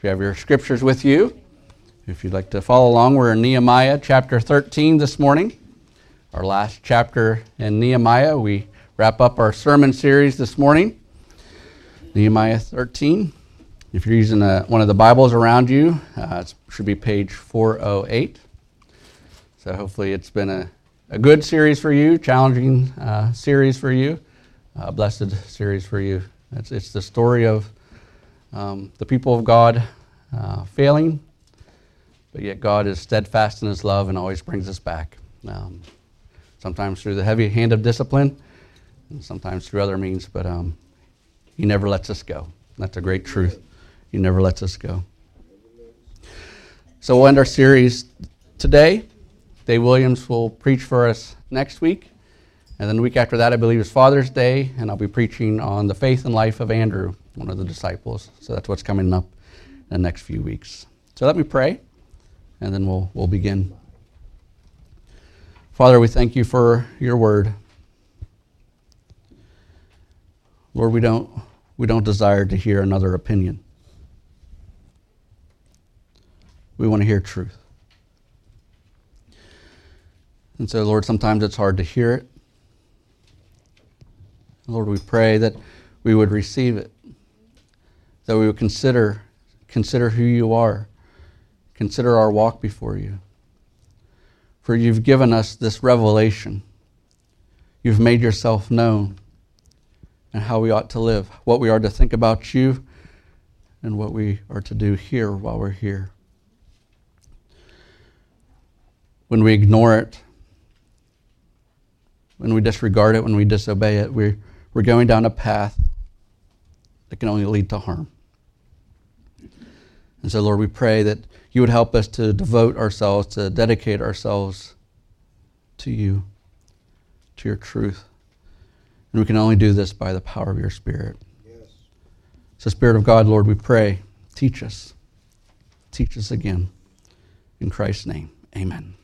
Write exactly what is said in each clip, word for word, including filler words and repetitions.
If you have your scriptures with you, if you'd like to follow along, we're in Nehemiah chapter thirteen this morning, our last chapter in Nehemiah. We wrap up our sermon series this morning, Nehemiah thirteen. If you're using a, one of the Bibles around you, uh, it should be page four oh eight. So hopefully it's been a, a good series for you, challenging uh, series for you, a blessed series for you. It's, it's the story of um, the people of God uh, failing, but yet God is steadfast in his love and always brings us back. Um, sometimes through the heavy hand of discipline, and sometimes through other means, but um, he never lets us go. That's a great truth. He never lets us go. So we'll end our series today. Dave Williams will preach for us next week. And then the week after that, I believe, is Father's Day, and I'll be preaching on the faith and life of Andrew, one of the disciples. So that's what's coming up in the next few weeks. So let me pray, and then we'll we'll begin. Father, we thank you for your word. Lord, we don't we don't desire to hear another opinion. We want to hear truth. And so, Lord, sometimes it's hard to hear it. Lord, we pray that we would receive it, that we would consider consider who you are, consider our walk before you. For you've given us this revelation. You've made yourself known and how we ought to live, what we are to think about you, and what we are to do here while we're here. When we ignore it, when we disregard it, when we disobey it, we're We're going down a path that can only lead to harm. And so, Lord, we pray that you would help us to devote ourselves, to dedicate ourselves to you, to your truth. And we can only do this by the power of your Spirit. Yes. So, Spirit of God, Lord, we pray, teach us. Teach us again. In Christ's name, amen.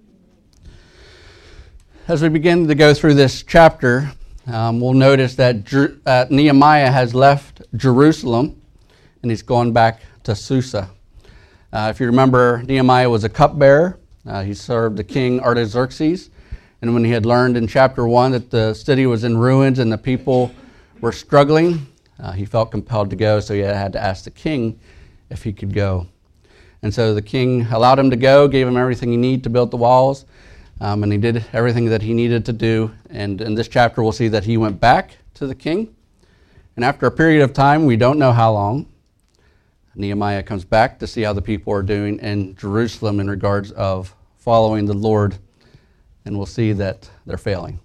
As we begin to go through this chapter, Um, we'll notice that Jer- uh, Nehemiah has left Jerusalem and he's gone back to Susa. Uh, if you remember, Nehemiah was a cupbearer. Uh, he served the king Artaxerxes. And when he had learned in chapter one that the city was in ruins and the people were struggling, uh, he felt compelled to go, so he had to ask the king if he could go. And so the king allowed him to go, gave him everything he needed to build the walls. Um, and he did everything that he needed to do. And in this chapter, we'll see that he went back to the king. And after a period of time, we don't know how long, Nehemiah comes back to see how the people are doing in Jerusalem in regards of following the Lord. And we'll see that they're failing.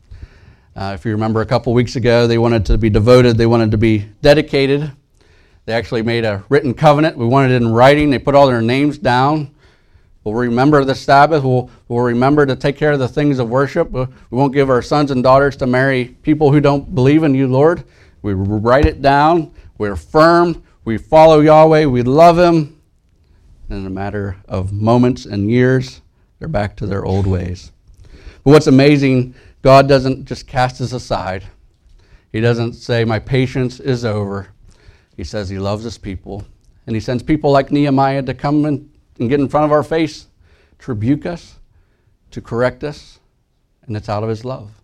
Uh, if you remember a couple weeks ago, they wanted to be devoted. They wanted to be dedicated. They actually made a written covenant. We wanted it in writing. They put all their names down. We'll remember the Sabbath. We'll, we'll remember to take care of the things of worship. We won't give our sons and daughters to marry people who don't believe in you, Lord. We write it down. We're firm. We follow Yahweh. We love him. And in a matter of moments and years, they're back to their old ways. But what's amazing, God doesn't just cast us aside. He doesn't say, my patience is over. He says he loves his people. And he sends people like Nehemiah to come and and get in front of our face to rebuke us, to correct us, and it's out of his love.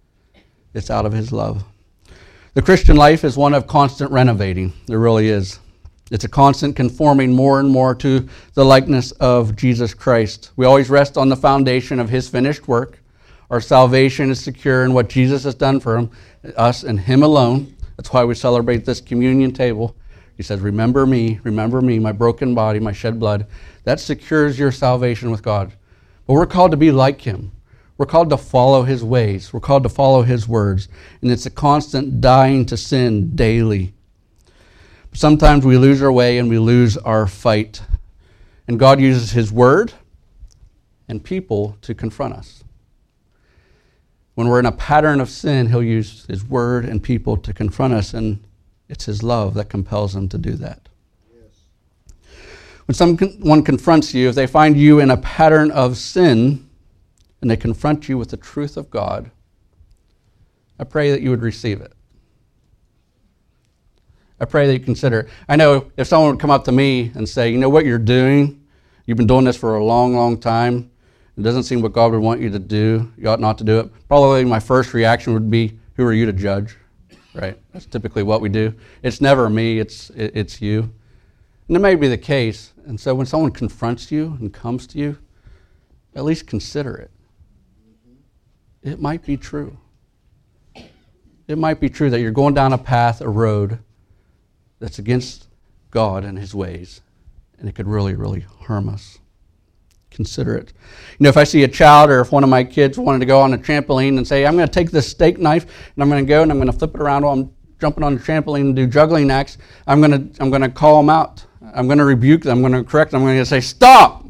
It's out of his love. The Christian life is one of constant renovating. There really is. It's a constant conforming more and more to the likeness of Jesus Christ. We always rest on the foundation of his finished work. Our salvation is secure in what Jesus has done for him, us and him alone. That's why we celebrate this communion table. He says, remember me, remember me, my broken body, my shed blood. That secures your salvation with God. But we're called to be like him. We're called to follow his ways. We're called to follow his words. And it's a constant dying to sin daily. Sometimes we lose our way and we lose our fight. And God uses his word and people to confront us. When we're in a pattern of sin, he'll use his word and people to confront us, and it's his love that compels him to do that. Yes. When someone confronts you, if they find you in a pattern of sin and they confront you with the truth of God, I pray that you would receive it. I pray that you consider it. I know if someone would come up to me and say, you know what you're doing? You've been doing this for a long, long time. It doesn't seem what God would want you to do. You ought not to do it. Probably my first reaction would be, who are you to judge? Right? That's typically what we do. It's never me, it's it, it's you. And it may be the case. And so when someone confronts you and comes to you, at least consider it. It might be true. It might be true that you're going down a path, a road, that's against God and his ways, and it could really, really harm us. Consider it. You know, if I see a child or if one of my kids wanted to go on a trampoline and say, I'm going to take this steak knife and I'm going to go and I'm going to flip it around while I'm jumping on the trampoline and do juggling acts, I'm going to I'm going to call them out. I'm going to rebuke them. I'm going to correct them. I'm going to say, stop!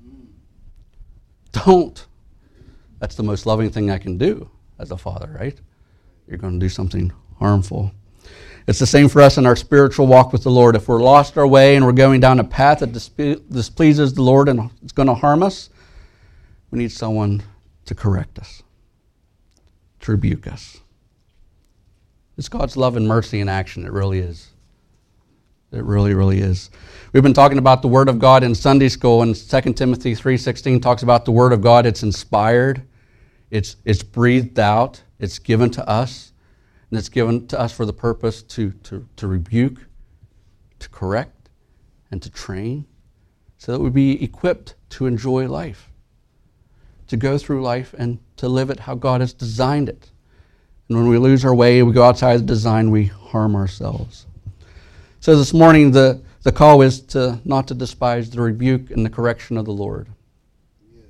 Don't. That's the most loving thing I can do as a father, right? You're going to do something harmful. It's the same for us in our spiritual walk with the Lord. If we're lost our way and we're going down a path that displeases the Lord and it's going to harm us, we need someone to correct us, to rebuke us. It's God's love and mercy in action. It really is. It really, really is. We've been talking about the Word of God in Sunday school, and Second Timothy three sixteen talks about the Word of God. It's inspired. It's, it's breathed out. It's given to us. And it's given to us for the purpose to, to, to rebuke, to correct, and to train, so that we be equipped to enjoy life, to go through life and to live it how God has designed it. And when we lose our way, we go outside the design, we harm ourselves. So this morning, the, the call is to not to despise the rebuke and the correction of the Lord. Yes.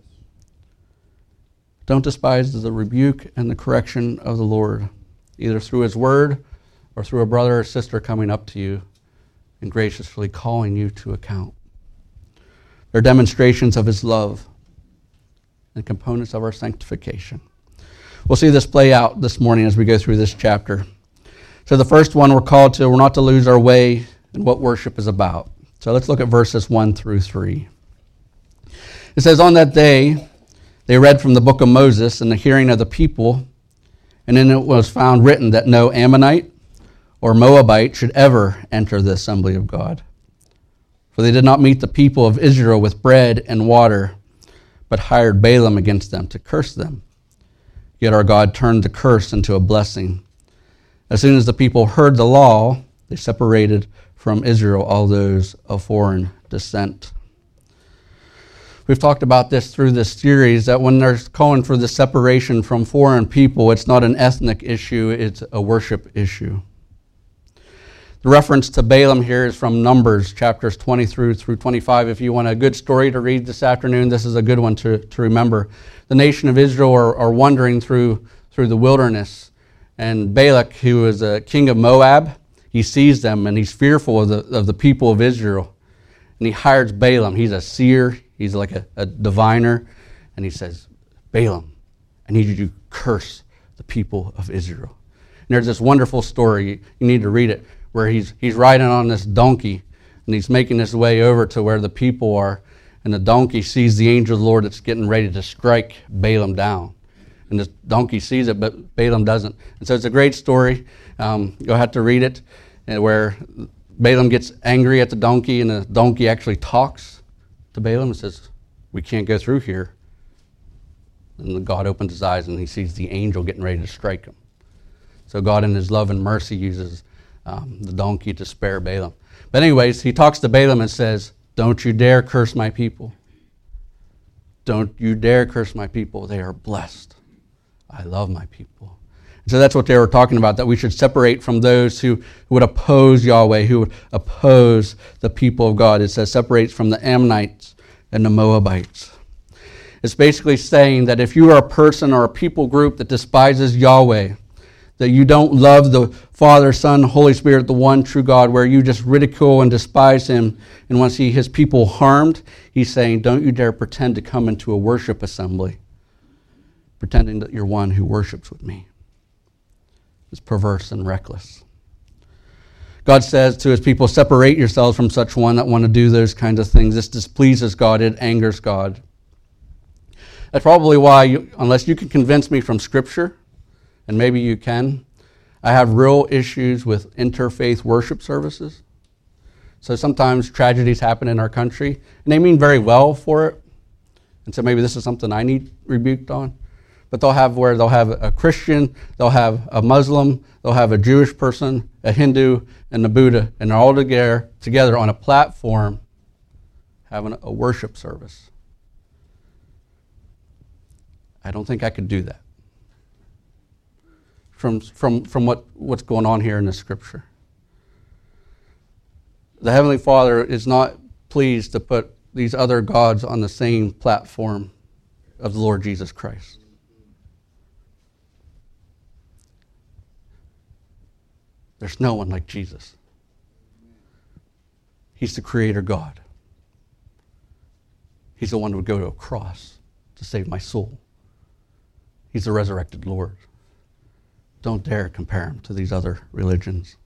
Don't despise the rebuke and the correction of the Lord, either through his word or through a brother or sister coming up to you and graciously calling you to account. They're demonstrations of his love and components of our sanctification. We'll see this play out this morning as we go through this chapter. So the first one we're called to, we're not to lose our way in what worship is about. So let's look at verses one through three. It says, on that day they read from the book of Moses in the hearing of the people, and then it was found written that no Ammonite or Moabite should ever enter the assembly of God. For they did not meet the people of Israel with bread and water, but hired Balaam against them to curse them. Yet our God turned the curse into a blessing. As soon as the people heard the law, they separated from Israel all those of foreign descent. We've talked about this through this series, that when they're calling for the separation from foreign people, it's not an ethnic issue, it's a worship issue. The reference to Balaam here is from Numbers, chapters twenty through through twenty-five. If you want a good story to read this afternoon, this is a good one to, to remember. The nation of Israel are, are wandering through, through the wilderness, and Balak, who is a king of Moab, he sees them and he's fearful of the, of the people of Israel. And he hires Balaam. He's a seer. He's like a, a diviner. And he says, Balaam, I need you to curse the people of Israel. And there's this wonderful story. You need to read it, where he's he's riding on this donkey and he's making his way over to where the people are. And the donkey sees the angel of the Lord that's getting ready to strike Balaam down. And the donkey sees it, but Balaam doesn't. And so it's a great story. Um, you'll have to read it, where Balaam gets angry at the donkey, and the donkey actually talks to Balaam and says, we can't go through here. And God opens his eyes, and he sees the angel getting ready to strike him. So God in his love and mercy uses um, the donkey to spare Balaam. But anyways, he talks to Balaam and says, don't you dare curse my people. Don't you dare curse my people. They are blessed. I love my people. And so that's what they were talking about, that we should separate from those who, who would oppose Yahweh, who would oppose the people of God. It says separates from the Ammonites and the Moabites. It's basically saying that if you are a person or a people group that despises Yahweh, that you don't love the Father, Son, Holy Spirit, the one true God, where you just ridicule and despise him and want to see his people harmed, he's saying, don't you dare pretend to come into a worship assembly pretending that you're one who worships with me. It's perverse and reckless. God says to his people, separate yourselves from such one that want to do those kinds of things. This displeases God. It angers God. That's probably why, you, unless you can convince me from Scripture, and maybe you can, I have real issues with interfaith worship services. So sometimes tragedies happen in our country, and they mean very well for it. And so maybe this is something I need rebuked on. But they'll have where they'll have a Christian, they'll have a Muslim, they'll have a Jewish person, a Hindu, and a Buddha, and they're all together, together on a platform having a worship service. I don't think I could do that from, from, from what, what's going on here in the scripture. The Heavenly Father is not pleased to put these other gods on the same platform of the Lord Jesus Christ. There's no one like Jesus. He's the Creator God. He's the one who would go to a cross to save my soul. He's the resurrected Lord. Don't dare compare him to these other religions.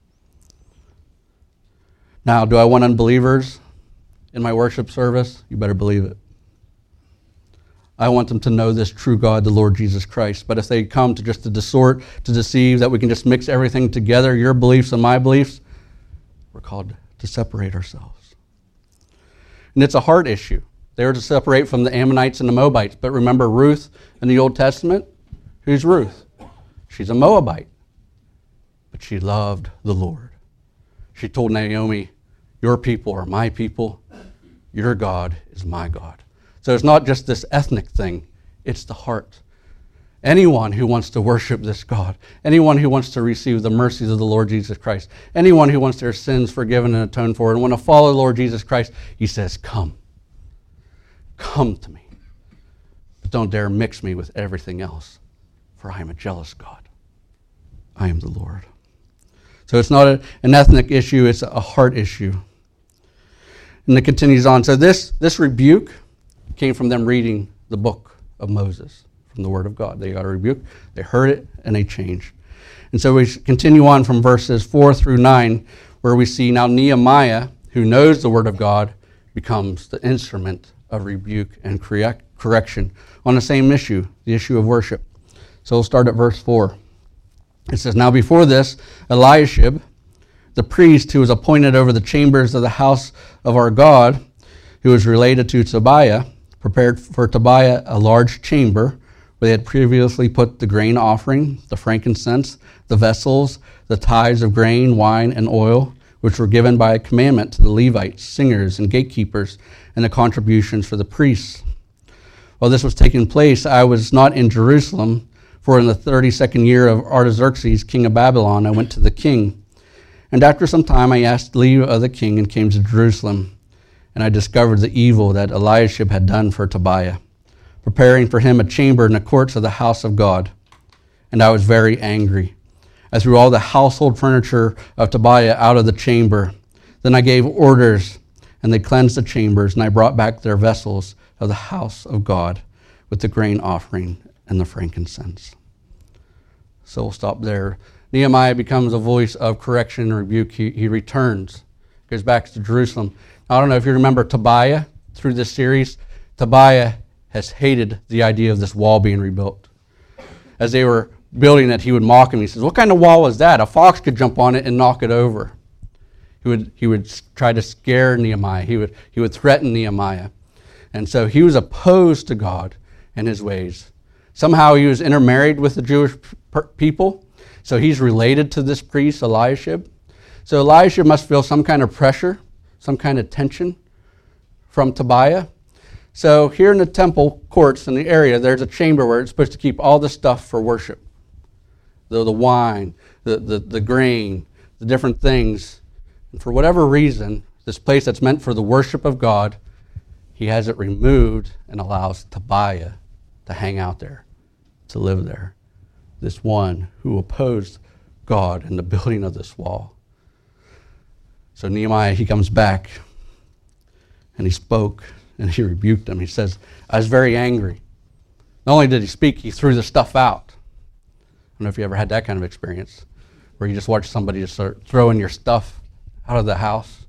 Now, do I want unbelievers in my worship service? You better believe it. I want them to know this true God, the Lord Jesus Christ. But if they come to just to distort, to deceive, that we can just mix everything together, your beliefs and my beliefs, we're called to separate ourselves. And it's a heart issue. They were to separate from the Ammonites and the Moabites. But remember Ruth in the Old Testament? Who's Ruth? She's a Moabite. But she loved the Lord. She told Naomi, your people are my people. Your God is my God. So it's not just this ethnic thing. It's the heart. Anyone who wants to worship this God, anyone who wants to receive the mercies of the Lord Jesus Christ, anyone who wants their sins forgiven and atoned for, and want to follow the Lord Jesus Christ, he says, come. Come to me. But don't dare mix me with everything else, for I am a jealous God. I am the Lord. So it's not a, an ethnic issue, it's a heart issue. And it continues on. So this, this rebuke came from them reading the book of Moses, from the Word of God. They got a rebuke, they heard it, and they changed. And so we continue on from verses four through nine, where we see now Nehemiah, who knows the Word of God, becomes the instrument of rebuke and correct, correction on the same issue, the issue of worship. So we'll start at verse four. It says, now before this, Eliashib, the priest who was appointed over the chambers of the house of our God, who was related to Tobiah, prepared for Tobiah a large chamber where they had previously put the grain offering, the frankincense, the vessels, the tithes of grain, wine, and oil, which were given by a commandment to the Levites, singers, and gatekeepers, and the contributions for the priests. While this was taking place, I was not in Jerusalem, for in the thirty-second year of Artaxerxes, king of Babylon, I went to the king. And after some time I asked leave of the king and came to Jerusalem. And I discovered the evil that Eliashib had done for Tobiah, preparing for him a chamber in the courts of the house of God. And I was very angry. I threw all the household furniture of Tobiah out of the chamber. Then I gave orders, and they cleansed the chambers, and I brought back their vessels of the house of God with the grain offering and the frankincense. So we'll stop there. Nehemiah becomes a voice of correction and rebuke. He, he returns, goes back to Jerusalem. I don't know if you remember Tobiah through this series. Tobiah has hated the idea of this wall being rebuilt. As they were building it, he would mock him. He says, what kind of wall is that? A fox could jump on it and knock it over. He would, he would try to scare Nehemiah. He would, he would threaten Nehemiah. And so he was opposed to God and his ways. Somehow he was intermarried with the Jewish people. So he's related to this priest, Eliashib. So Eliashib must feel some kind of pressure, some kind of tension from Tobiah. So here in the temple courts in the area, there's a chamber where it's supposed to keep all the stuff for worship. The, the wine, the, the, the grain, the different things. And for whatever reason, this place that's meant for the worship of God, he has it removed and allows Tobiah to hang out there, to live there. This one who opposed God in the building of this wall. So Nehemiah, he comes back and he spoke and he rebuked them. He says, I was very angry. Not only did he speak, he threw the stuff out. I don't know if you ever had that kind of experience where you just watch somebody just start throwing your stuff out of the house.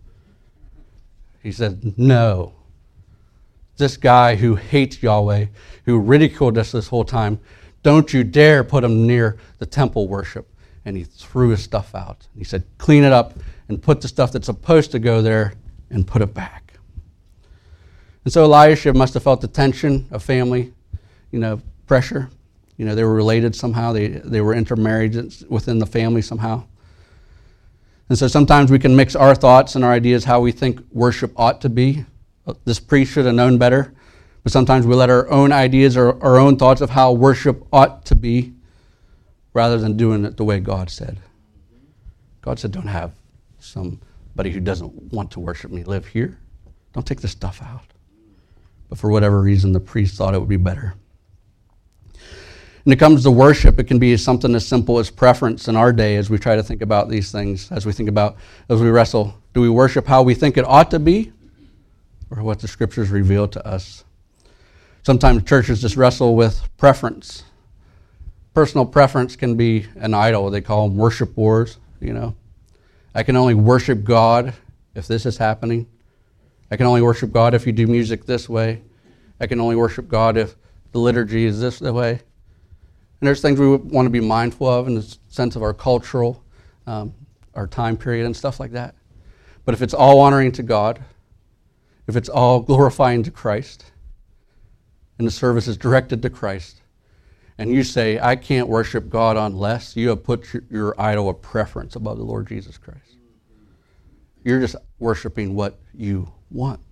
He said, no. This guy who hates Yahweh, who ridiculed us this whole time, don't you dare put him near the temple worship. and he threw his stuff out. He said, clean it up and put the stuff that's supposed to go there and put it back. And so Elisha must have felt the tension of family, you know, pressure. You know, they were related somehow. They, they were intermarried within the family somehow. And so sometimes we can mix our thoughts and our ideas how we think worship ought to be. This priest should have known better. But sometimes we let our own ideas or our own thoughts of how worship ought to be rather than doing it the way God said. God said, don't have somebody who doesn't want to worship me live here. Don't take this stuff out. But for whatever reason, the priest thought it would be better. When it comes to worship, it can be something as simple as preference in our day as we try to think about these things, as we think about, as we wrestle. Do we worship how we think it ought to be or what the scriptures reveal to us? Sometimes churches just wrestle with preference. Personal preference can be an idol. They call them worship wars, you know. I can only worship God if this is happening. I can only worship God if you do music this way. I can only worship God if the liturgy is this way. And there's things we want to be mindful of in the sense of our cultural, um, our time period and stuff like that. But if it's all honoring to God, if it's all glorifying to Christ, and the service is directed to Christ, and you say, I can't worship God unless you have put your, your idol of preference above the Lord Jesus Christ. You're just worshiping what you want,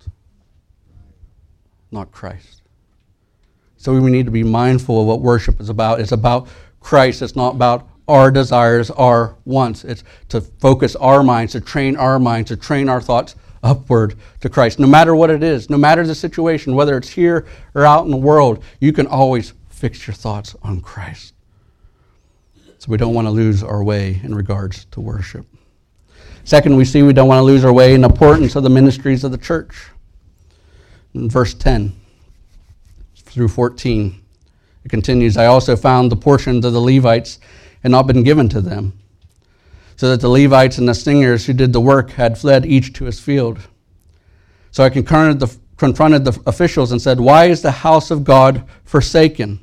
not Christ. So we need to be mindful of what worship is about. It's about Christ. It's not about our desires, our wants. It's to focus our minds, to train our minds, to train our thoughts upward to Christ. No matter what it is, no matter the situation, whether it's here or out in the world, you can always fix your thoughts on Christ. So we don't want to lose our way in regards to worship. Second, we see we don't want to lose our way in the importance of the ministries of the church. In verse ten through fourteen, it continues, I also found the portions of the Levites had not been given to them, so that the Levites and the singers who did the work had fled each to his field. So I confronted the, confronted the officials and said, why is the house of God forsaken?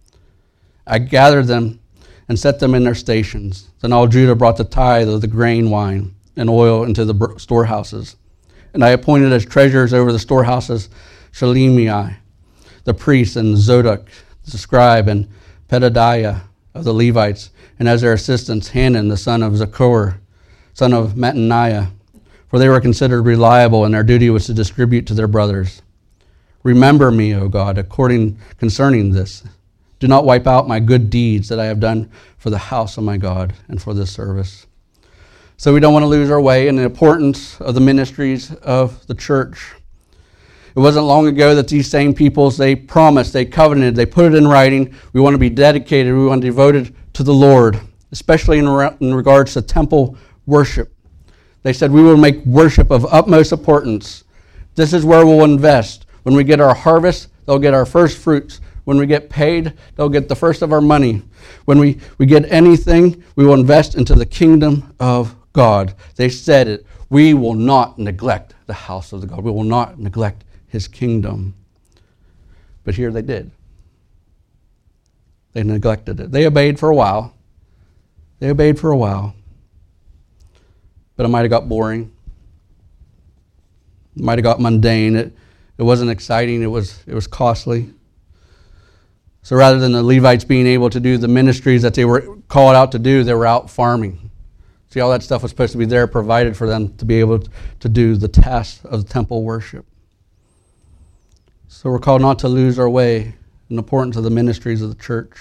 I gathered them and set them in their stations. Then all Judah brought the tithe of the grain, wine, and oil into the storehouses. And I appointed as treasurers over the storehouses Shelemiah, the priest, and Zodok, the scribe, and Pedadiah of the Levites, and as their assistants Hanan, the son of Zaccur, son of Mattaniah, for they were considered reliable, and their duty was to distribute to their brothers. Remember me, O God, according concerning this. Do not wipe out my good deeds that I have done for the house of my God and for this service. So we don't want to lose our way in the importance of the ministries of the church. It wasn't long ago that these same peoples, they promised, they covenanted, they put it in writing. We want to be dedicated, we want to be devoted to the Lord, especially in, re- in regards to temple worship. They said we will make worship of utmost importance. This is where we'll invest. When we get our harvest, they'll get our first fruits. When we get paid, they'll get the first of our money. When we, we get anything, we will invest into the kingdom of God. They said it. We will not neglect the house of the God. We will not neglect his kingdom. But here they did. They neglected it. They obeyed for a while. They obeyed for a while. But it might have got boring. It might have got mundane. It, it wasn't exciting. It was, it was costly. So rather than the Levites being able to do the ministries that they were called out to do, they were out farming. See, all that stuff was supposed to be there, provided for them to be able to do the tasks of temple worship. So we're called not to lose our way in the importance of the ministries of the church.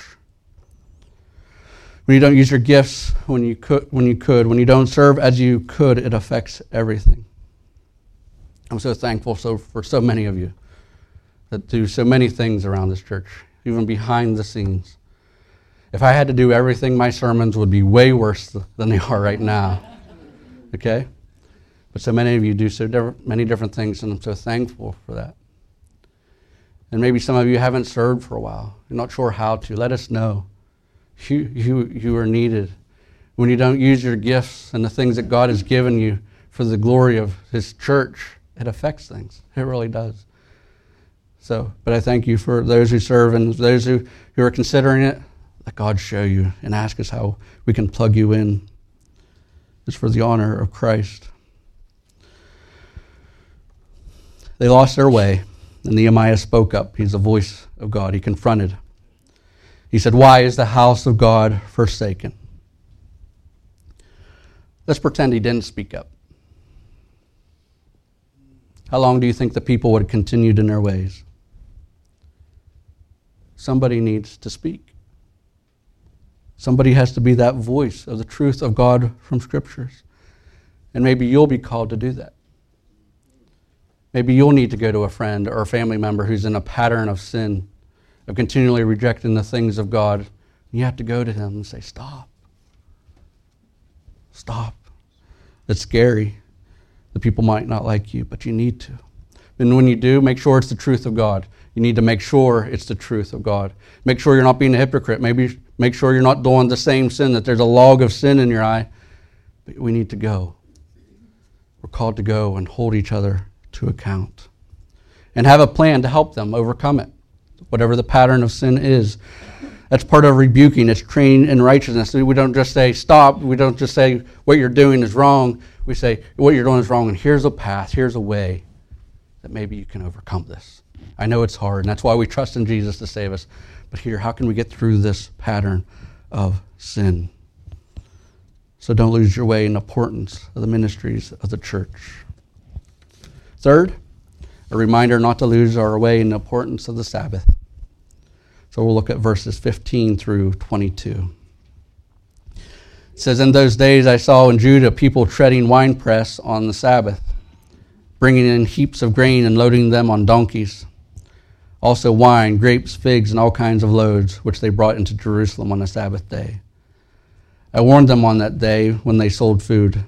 When you don't use your gifts when you could, when you could, when you don't serve as you could, it affects everything. I'm so thankful so for so many of you that do so many things around this church, even behind the scenes. If I had to do everything, my sermons would be way worse than they are right now. Okay? But so many of you do so different, many different things, and I'm so thankful for that. And maybe some of you haven't served for a while. You're not sure how to. Let us know. You, you, you are needed. When you don't use your gifts and the things that God has given you for the glory of his church, it affects things. It really does. So, but I thank you for those who serve and those who, who are considering it. let God show you and ask us how we can plug you in. It's for the honor of Christ. They lost their way, and Nehemiah spoke up. He's the voice of God. He confronted. He said, "Why is the house of God forsaken?" Let's pretend he didn't speak up. How long do you think the people would have continued in their ways? Somebody needs to speak. Somebody has to be that voice of the truth of God from Scriptures. And maybe you'll be called to do that. Maybe you'll need to go to a friend or a family member who's in a pattern of sin, of continually rejecting the things of God. You have to go to him and say, stop. Stop. It's scary. The people might not like you, but you need to. And when you do, make sure it's the truth of God. You need to make sure it's the truth of God. Make sure you're not being a hypocrite. Maybe make sure you're not doing the same sin, that there's a log of sin in your eye. But we need to go. We're called to go and hold each other to account. And have a plan to help them overcome it, whatever the pattern of sin is. That's part of rebuking. It's trained in righteousness. We don't just say, stop. We don't just say, what you're doing is wrong. We say, what you're doing is wrong, and here's a path, here's a way that maybe you can overcome this. I know it's hard, and that's why we trust in Jesus to save us. But here, how can we get through this pattern of sin? So don't lose your way in the importance of the ministries of the church. Third, a reminder not to lose our way in the importance of the Sabbath. So we'll look at verses fifteen through twenty-two. It says, "In those days I saw in Judah people treading winepress on the Sabbath, bringing in heaps of grain and loading them on donkeys. Also wine, grapes, figs, and all kinds of loads, which they brought into Jerusalem on the Sabbath day. I warned them on that day when they sold food.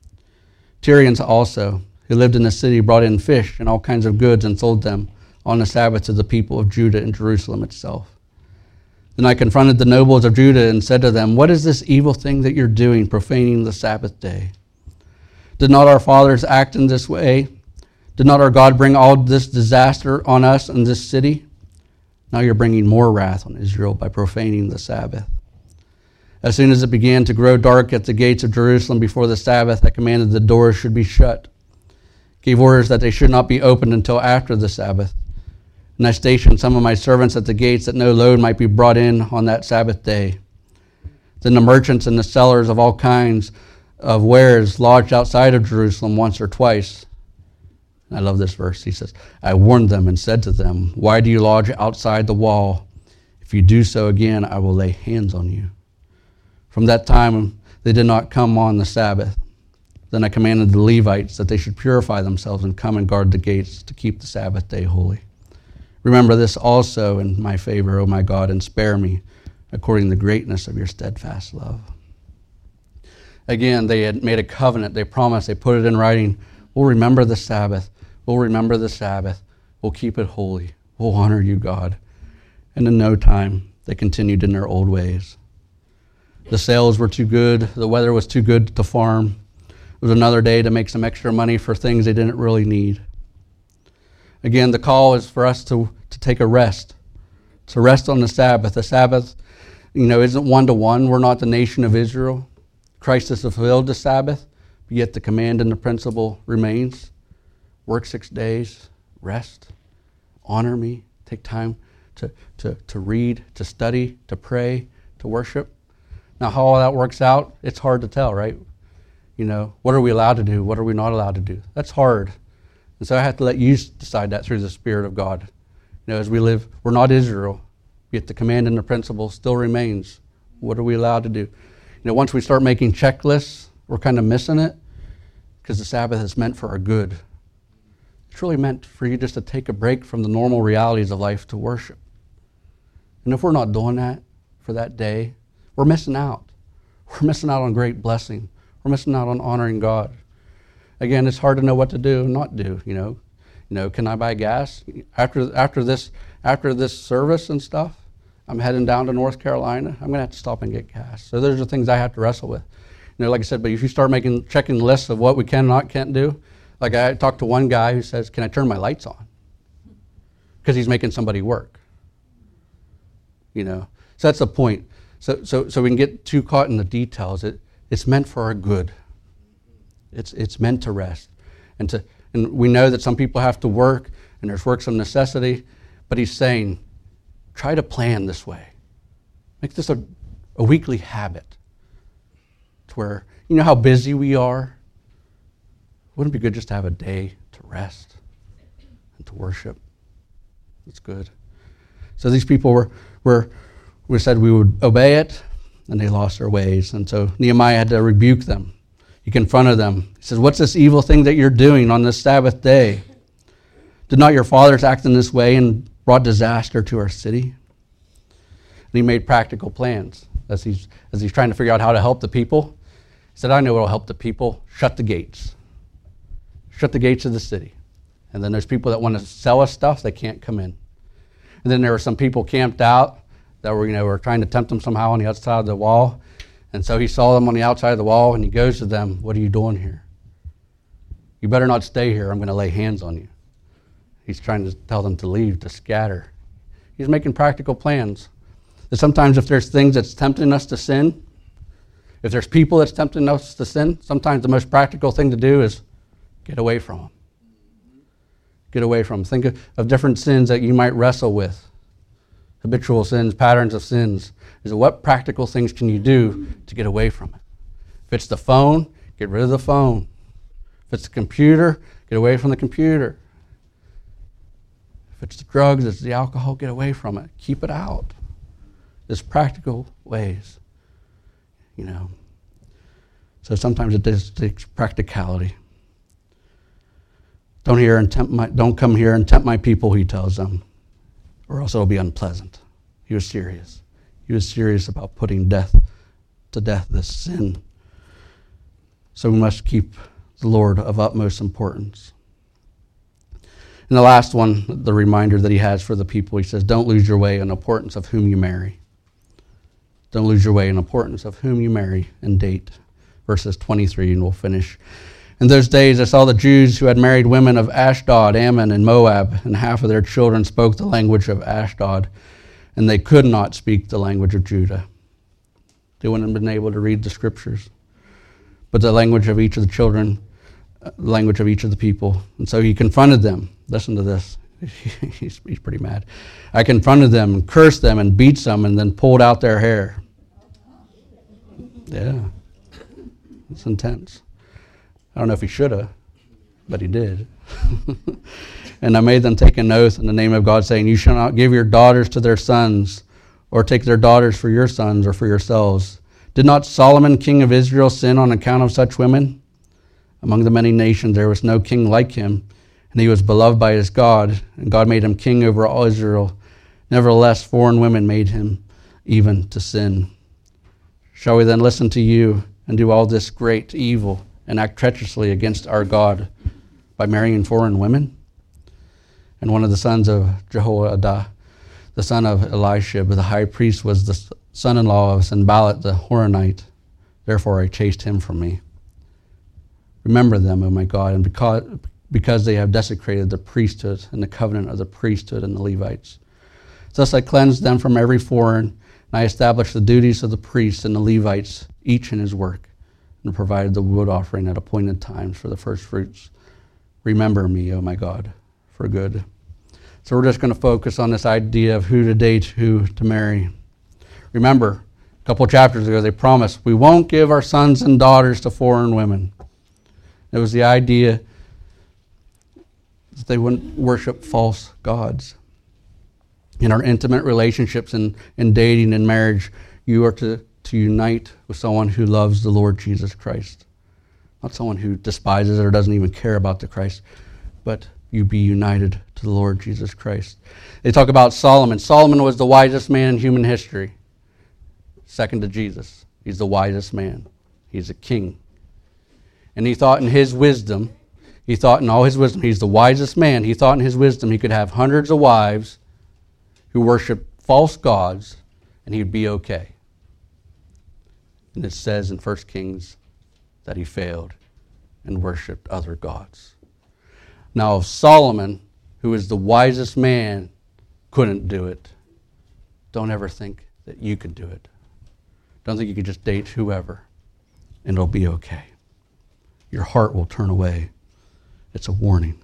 Tyrians also, who lived in the city, brought in fish and all kinds of goods and sold them on the Sabbath to the people of Judah and Jerusalem itself. Then I confronted the nobles of Judah and said to them, 'What is this evil thing that you're doing, profaning the Sabbath day? Did not our fathers act in this way? Did not our God bring all this disaster on us and this city? Now you're bringing more wrath on Israel by profaning the Sabbath.' As soon as it began to grow dark at the gates of Jerusalem before the Sabbath, I commanded the doors should be shut, gave orders that they should not be opened until after the Sabbath. And I stationed some of my servants at the gates that no load might be brought in on that Sabbath day. Then the merchants and the sellers of all kinds of wares lodged outside of Jerusalem once or twice." I love this verse. He says, "I warned them and said to them, 'Why do you lodge outside the wall? If you do so again, I will lay hands on you.' From that time, they did not come on the Sabbath. Then I commanded the Levites that they should purify themselves and come and guard the gates to keep the Sabbath day holy. Remember this also in my favor, O my God, and spare me according to the greatness of your steadfast love." Again, they had made a covenant. They promised. They put it in writing. We'll remember the Sabbath. We'll remember the Sabbath. We'll keep it holy. We'll honor you, God. And in no time, they continued in their old ways. The sales were too good. The weather was too good to farm. It was another day to make some extra money for things they didn't really need. Again, the call is for us to, to take a rest, to rest on the Sabbath. The Sabbath, you know, isn't one-to-one. We're not the nation of Israel. Christ has fulfilled the Sabbath, but yet the command and the principle remains. Work six days, rest, honor me, take time to, to, to read, to study, to pray, to worship. Now, how all that works out, it's hard to tell, right? You know, what are we allowed to do? What are we not allowed to do? That's hard. And so I have to let you decide that through the Spirit of God. You know, as we live, we're not Israel, yet the command and the principle still remains. What are we allowed to do? You know, once we start making checklists, we're kind of missing it, because the Sabbath is meant for our good. It's really meant for you just to take a break from the normal realities of life to worship. And if we're not doing that for that day, we're missing out. We're missing out on great blessing. We're missing out on honoring God. Again, it's hard to know what to do and not do, you know. You know, can I buy gas? After after this after this service and stuff, I'm heading down to North Carolina. I'm going to have to stop and get gas. So those are things I have to wrestle with. You know, like I said, but if you start making checking lists of what we can and not can't do, like I talked to one guy who says, "Can I turn my lights on?" Because he's making somebody work. You know, so that's the point. So, so, so we can get too caught in the details. It, it's meant for our good. It's, it's meant to rest. And, to, and we know that some people have to work, and there's works of necessity, but he's saying, try to plan this way. Make this a, a weekly habit. To where, you know how busy we are? Wouldn't it be good just to have a day to rest and to worship? It's good. So these people were, were we said we would obey it, and they lost their ways. And so Nehemiah had to rebuke them. He confronted them. He says, what's this evil thing that you're doing on this Sabbath day? Did not your fathers act in this way and brought disaster to our city? And he made practical plans as he's, as he's trying to figure out how to help the people. He said, I know what will help the people. Shut the gates. Shut the gates of the city. And then there's people that want to sell us stuff, they can't come in. And then there were some people camped out that were, you know, were trying to tempt him somehow on the outside of the wall. And so he saw them on the outside of the wall, and he goes to them, what are you doing here? You better not stay here. I'm going to lay hands on you. He's trying to tell them to leave, to scatter. He's making practical plans. That sometimes if there's things that's tempting us to sin, if there's people that's tempting us to sin, sometimes the most practical thing to do is get away from them. Get away from them. Think of, of different sins that you might wrestle with. Habitual sins, patterns of sins. Is what practical things can you do to get away from it? If it's the phone, get rid of the phone. If it's the computer, get away from the computer. If it's the drugs, it's the alcohol, get away from it. Keep it out. There's practical ways, you know. So sometimes it does takes practicality. Don't hear and tempt my, don't come here and tempt my people, he tells them, or else it'll be unpleasant. He was serious. He was serious about putting death to death, this sin. So we must keep the Lord of utmost importance. And the last one, the reminder that he has for the people, he says, don't lose your way in importance of whom you marry. Don't lose your way in importance of whom you marry and date. Verses twenty-three, and we'll finish. In those days I saw the Jews who had married women of Ashdod, Ammon, and Moab, and half of their children spoke the language of Ashdod, and they could not speak the language of Judah. They wouldn't have been able to read the scriptures. But the language of each of the children, uh, the language of each of the people. And so he confronted them. Listen to this. he's, he's pretty mad. I confronted them and cursed them and beat some and then pulled out their hair. Yeah. It's intense. I don't know if he should have, but he did. And I made them take an oath in the name of God, saying, you shall not give your daughters to their sons, or take their daughters for your sons or for yourselves. Did not Solomon, king of Israel, sin on account of such women? Among the many nations there was no king like him, and he was beloved by his God, and God made him king over all Israel. Nevertheless, foreign women made him even to sin. Shall we then listen to you and do all this great evil and act treacherously against our God by marrying foreign women? And one of the sons of Jehoiada, the son of Eliashib, the high priest, was the son-in-law of Sanballat the Horonite. Therefore I chased him from me. Remember them, O my God, and because, because they have desecrated the priesthood and the covenant of the priesthood and the Levites. Thus I cleansed them from every foreign, and I established the duties of the priests and the Levites, each in his work, and provided the wood offering at appointed times for the first fruits. Remember me, O my God, for good. So we're just going to focus on this idea of who to date, who to marry. Remember, a couple chapters ago, they promised, we won't give our sons and daughters to foreign women. It was the idea that they wouldn't worship false gods. In our intimate relationships and in dating and marriage, you are to, to unite with someone who loves the Lord Jesus Christ. Not someone who despises or doesn't even care about the Christ, but you be united to the Lord Jesus Christ. They talk about Solomon. Solomon was the wisest man in human history. Second to Jesus. He's the wisest man. He's a king. And he thought in his wisdom, he thought in all his wisdom, he's the wisest man. He thought in his wisdom he could have hundreds of wives who worship false gods, and he'd be okay. And it says in First Kings that he failed and worshipped other gods. Now, if Solomon, who is the wisest man, couldn't do it, don't ever think that you can do it. don't think you can just date whoever and it'll be okay. Your heart will turn away. It's a warning.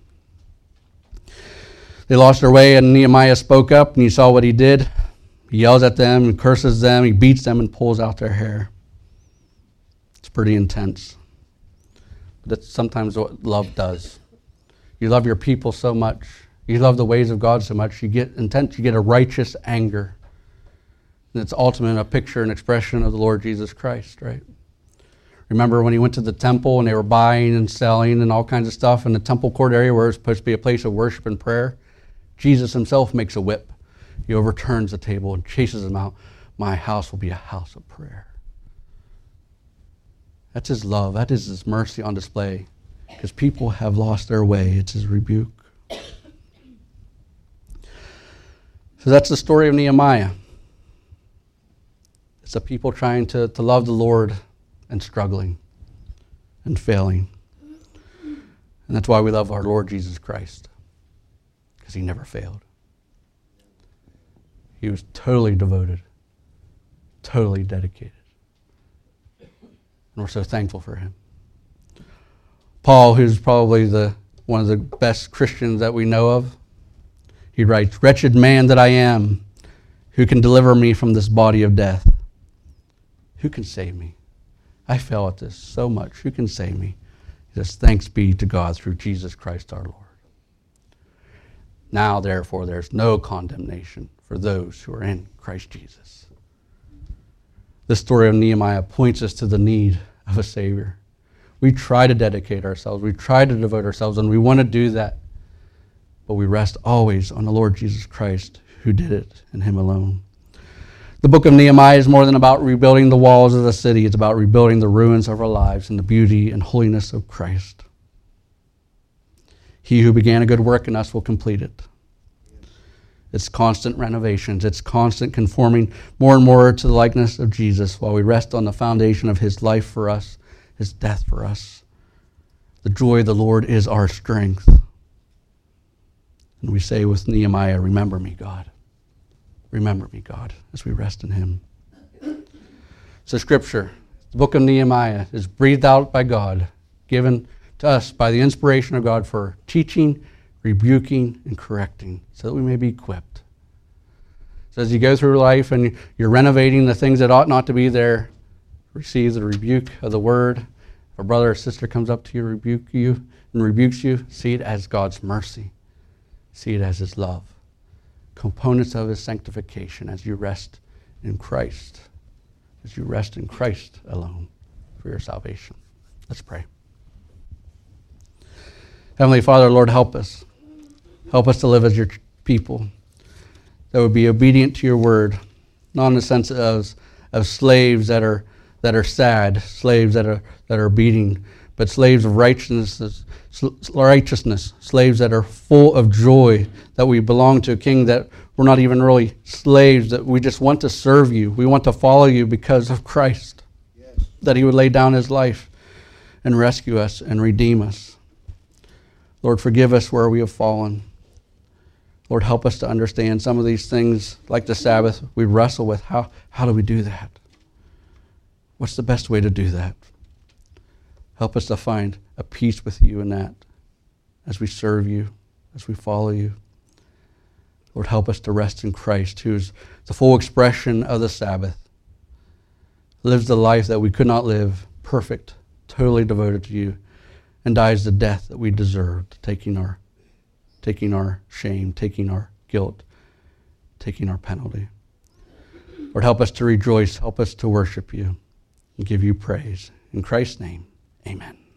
They lost their way, and Nehemiah spoke up, and you saw what he did. He yells at them and curses them. He beats them and pulls out their hair. It's pretty intense. But that's sometimes what love does. You love your people so much. You love the ways of God so much. You get intense. You get a righteous anger. And it's ultimately a picture and expression of the Lord Jesus Christ, right? Remember when he went to the temple and they were buying and selling and all kinds of stuff in the temple court area where it was supposed to be a place of worship and prayer? Jesus himself makes a whip. He overturns the table and chases them out. My house will be a house of prayer. That's his love. That is his mercy on display. Because people have lost their way. It's his rebuke. So that's the story of Nehemiah. It's the people trying to, to love the Lord and struggling and failing. And that's why we love our Lord Jesus Christ. Because he never failed. He was totally devoted, totally dedicated. And we're so thankful for him. Paul, who's probably the one of the best Christians that we know of, he writes, "Wretched man that I am, who can deliver me from this body of death? Who can save me? I fail at this so much. Who can save me?" He says, "Thanks be to God through Jesus Christ our Lord. Now, therefore, there's no condemnation for those who are in Christ Jesus." This story of Nehemiah points us to the need of a Savior. We try to dedicate ourselves. We try to devote ourselves, and we want to do that. But we rest always on the Lord Jesus Christ, who did it, and him alone. The book of Nehemiah is more than about rebuilding the walls of the city. It's about rebuilding the ruins of our lives in the beauty and holiness of Christ. He who began a good work in us will complete it. It's constant renovations. It's constant conforming more and more to the likeness of Jesus while we rest on the foundation of his life for us, his death for us. The joy of the Lord is our strength. And we say with Nehemiah, "Remember me, God. Remember me, God," as we rest in him. So Scripture, the book of Nehemiah, is breathed out by God, given to us by the inspiration of God for teaching, rebuking, and correcting, so that we may be equipped. So as you go through life and you're renovating the things that ought not to be there, receive the rebuke of the word. If a brother or sister comes up to you, rebuke you, and rebukes you, see it as God's mercy. See it as his love. Components of his sanctification as you rest in Christ. As you rest in Christ alone for your salvation. Let's pray. Heavenly Father, Lord, help us. Help us to live as your people that would be obedient to your word, not in the sense of, of slaves that are that are sad, slaves that are that are beating, but slaves of righteousness, righteousness, slaves that are full of joy, that we belong to a king, that we're not even really slaves, that we just want to serve you. We want to follow you because of Christ, yes. That he would lay down his life and rescue us and redeem us. Lord, forgive us where we have fallen. Lord, help us to understand some of these things, like the Sabbath, we wrestle with. How, how do we do that? What's the best way to do that? Help us to find a peace with you in that as we serve you, as we follow you. Lord, help us to rest in Christ, who is the full expression of the Sabbath, lives the life that we could not live, perfect, totally devoted to you, and dies the death that we deserved, taking our, taking our shame, taking our guilt, taking our penalty. Lord, help us to rejoice, help us to worship you, and give you praise. In Christ's name, amen.